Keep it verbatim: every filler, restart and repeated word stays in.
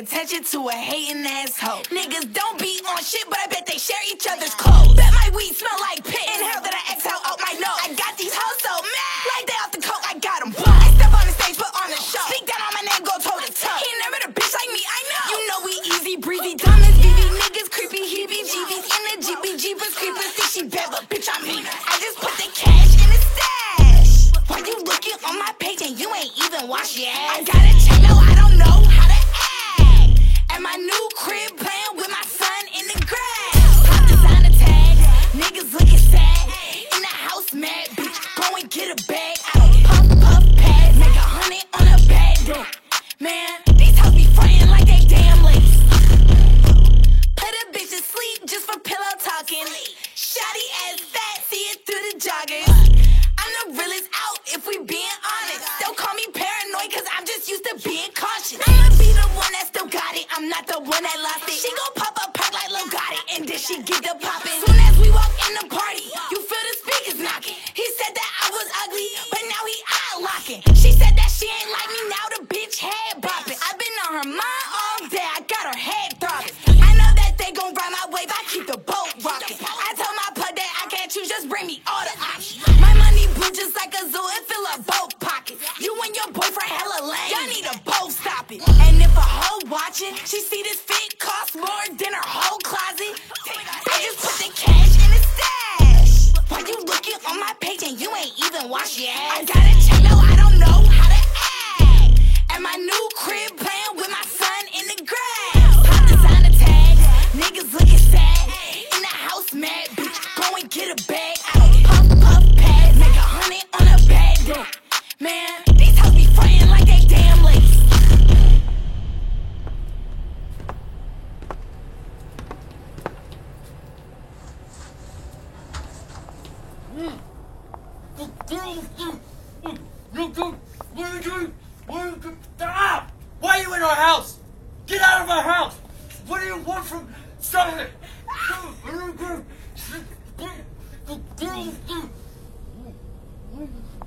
attention to a hating asshole. Niggas don't be on shit, but I bet they share each other's clothes. Bet my weed smell like piss. Inhale that I exhale out my nose. I got these hoes so mad. Like they off the coke, I got them. I step on the stage, put on the show. Speak down on my name, go toe to toe. He never met a bitch like me, I know. You know we easy breezy, dumb as B B. Niggas creepy, heebie-jeebies. In the G B Jeepers creepers. Think she bad, but bitch, I mean her. I just put the cash in the stash. Why you looking on my page and you ain't even wash your ass? I got a check, no, I don't know how to act. At my new crib, playing with my son in the grass. Pop designer tags, niggas looking sad. In the house, mad bitch, go and get a bag. I don't puff, puff, pass, make a hundred on a bad day. Man, these hoes be frontin' like they damn lace. Put a bitch to sleep just for pillow talking. Shawty ass fat, see it through the joggers. I'm the realest out if we being honest. Don't call me paranoid cause I'm just used to being cautious. I'ma be the one that still got it, I'm not the one that lost it. She gon' pop up perk like Lil Got It, and then she get the poppin'. Soon as we walk in the party, you feel the speakers knocking. He said that I was ugly, but now he eye locking. She said that she ain't like me, now the bitch head bopping. I been on her mind all day, I got her head throbbing. I know that they gon' ride my wave, I keep the boat rocking. I told my plug that I can't choose, just bring me all the options. My money blue just like a zoo, it fill up both pockets. You and your boyfriend hella lame, y'all need to both stop it. And if a hoe watching, she see this fit cost more than her whole closet. I just put the cash in the stash. Why you looking on my page and you ain't even wash your ass? I got a check, no, I don't know how to act. At my new crib, playing with my son in the grass. Pop designer tags, niggas looking sad. In the house, mad bitch, go and get a bag. I don't puff, puff, pass, make a hundred on a bad day. Man, these hoes be frontin' like they damn lace. Stop! Why are you in our house? Get out of our house! What do you want from... Stop it! Stop it!